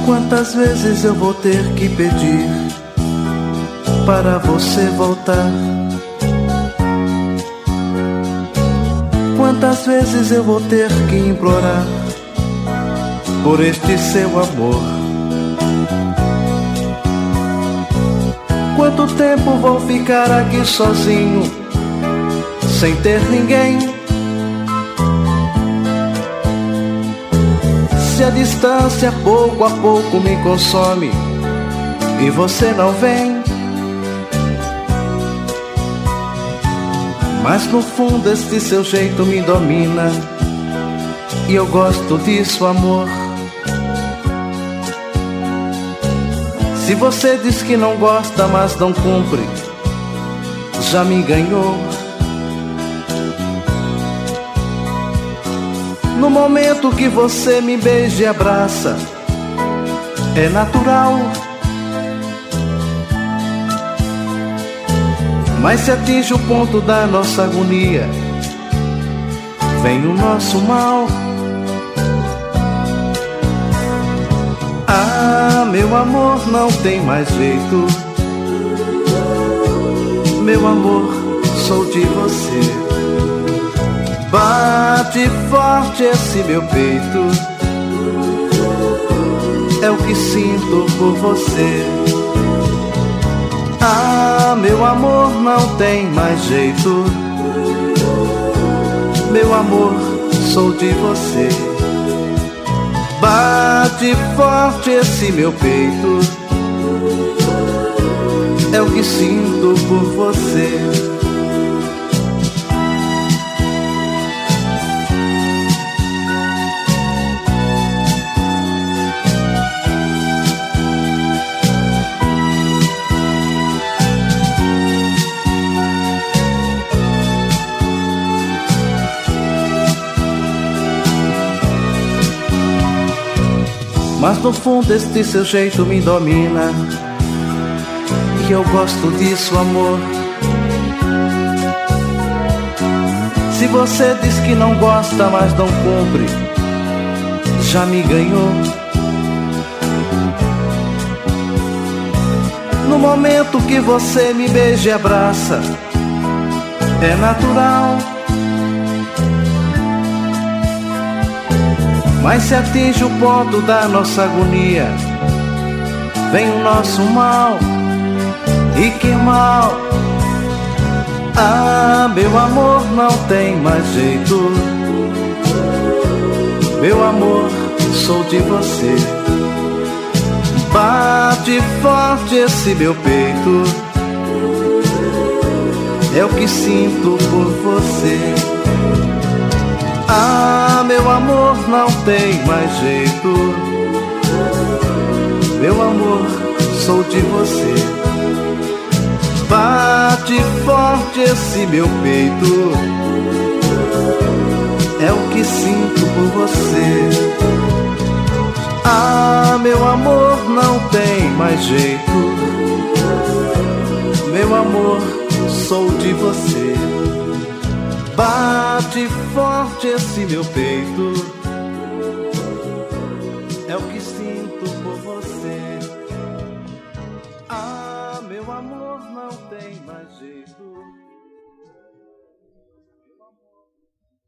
Quantas vezes eu vou ter que pedir para você voltar? Quantas vezes eu vou ter que implorar por este seu amor? Quanto tempo vou ficar aqui sozinho, sem ter ninguém? Se a distância pouco a pouco me consome e você não vem, mas no fundo este seu jeito me domina e eu gosto disso, amor. Se você diz que não gosta, mas não cumpre, já me ganhou. No momento que você me beija e abraça, é natural. Mas se atinge o ponto da nossa agonia, vem o nosso mal. Ah, meu amor, não tem mais jeito. Meu amor, sou de você. Bate forte esse meu peito, é o que sinto por você. Ah, meu amor, não tem mais jeito. Meu amor, sou de você. Bate forte esse meu peito, é o que sinto por você. Mas no fundo este seu jeito me domina e eu gosto disso, amor. Se você diz que não gosta, mas não cumpre, já me ganhou. No momento que você me beija e abraça, é natural. Mas se atinge o ponto da nossa agonia, vem o nosso mal. E que mal! Ah, meu amor, não tem mais jeito. Meu amor, sou de você. Bate forte esse meu peito, é o que sinto por você. Ah, meu amor, não tem mais jeito. Meu amor, sou de você. Bate forte esse meu peito, é o que sinto por você. Ah, meu amor, não tem mais jeito. Meu amor, sou de você. Bate forte esse meu peito, é o que sinto por você. Ah, meu amor, não tem mais jeito.